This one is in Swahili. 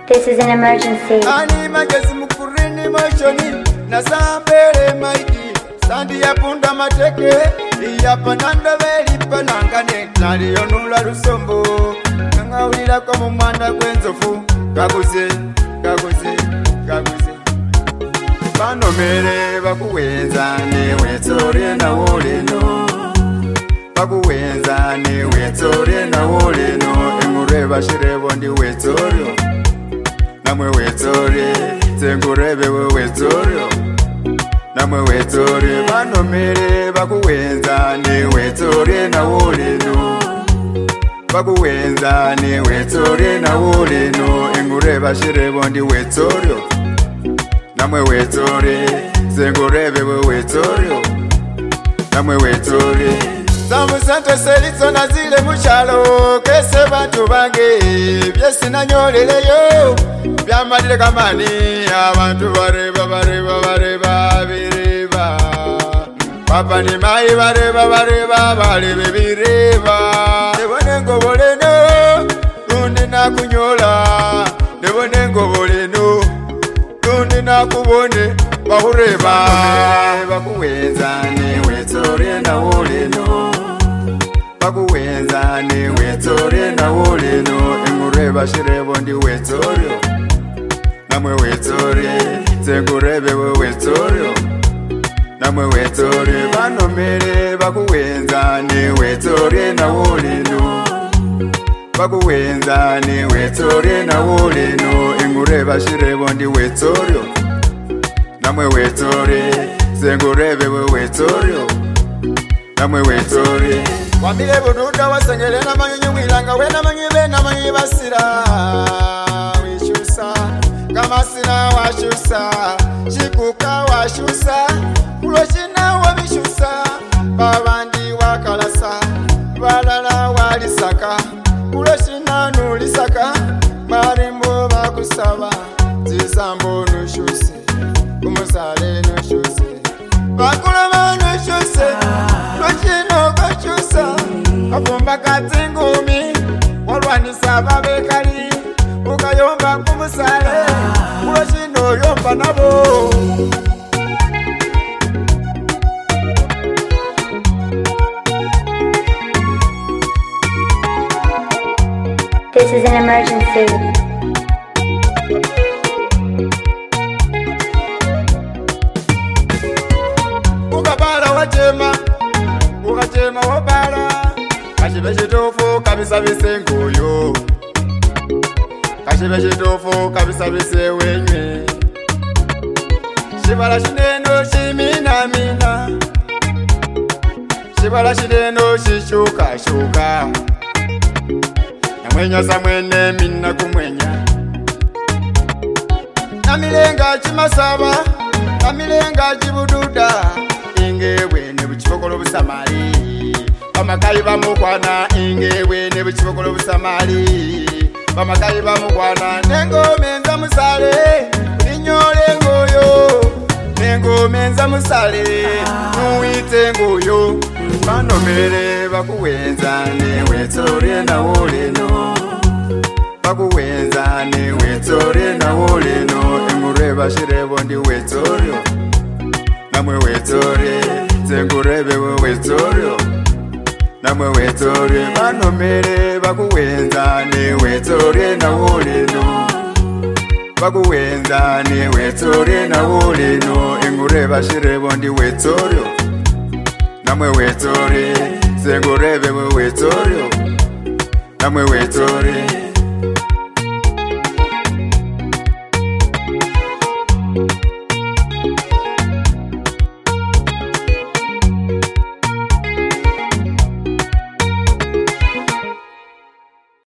This is an emergency. Ani magezi mukurini moshoni na sambere maiki sandi ya punda mateke iya pananda veli panangane nari yonula rusombo ngawira kwa mumanda kwenzofu kaguze bano mere bakuwenza ne wetore na woleno bakuwenza ne wetore na woleno emureba shirebo ndi wetorio namwe wetore tengurebe wetorio namwe wetore bano mere bakuwenza ne wetore na woleno bakuwenza ne wetore na woleno emureba shirebo ndi wetorio namwe wetore tengurebe wetorio namwe wetore Samusante selito na zile muchalo kese bantu bange byesi nanyoleleyo byamalire kamani abantu bareba bireba papa ni mai bareba barebe bireba nebone ngoboleno rundi nakunyola nebone ngoboleno rundi nakubone bahureba bakuwenza ne wetore na woleno bakuwenza ne wetore na woleno emureba shirebo ndi wetorio namwe wetore tengurebe wetorio namwe wetore bano mere bakuwenza ne wetore na woleno bakuwenza ne wetore na woleno emureba shirebo ndi wetorio namwe wetore tengurebe wetorio namwe wetore Wamile bududa wasengele na manyunyi wilanga wena manyibe na manyibasira wishusa kama sina washusa shikuka washusa kuloshina wabishusa babandi wakalasa balala walisaka kuloshina nulisaka marimbo bakusaba zisambo nushuse kumusale nushuse bakula nushuse kuloshina kachusa Abomba katingumi walwanisa babekali ukayomba kumusale kuloshino yomba nabo This is an emergency. Ukabala wajema wabala Kashibe shitofu kabisa bisengoyo Kashibe shitofu kabisa bisewenye Shibala shineno shimina Shibala shineno shishuka Namwenya samwene mina kumwenya Namilenga chimasaba Namilenga chibududa Ingewe nebuchikokolo busamari Bamakayi bamukwana ingewe nebuchikokolo busamari Bamakayi bamukwana nengomenza musale Ninyole ngoyo Nengomenza musale Nuwite ngoyo Bano mere bakuwenza ne wetore na woleno Bakuwenza ne wetore na woleno Emureba shirebo ndi wetorio Namwe wetore tengurebe wetorio Namwe wetore bano mere bakuwenza ne wetore na woleno Bakuwenza ne wetore na woleno Emureba shirebo ndi wetorio Namwe wetore tengurebe wetorio Namwe wetore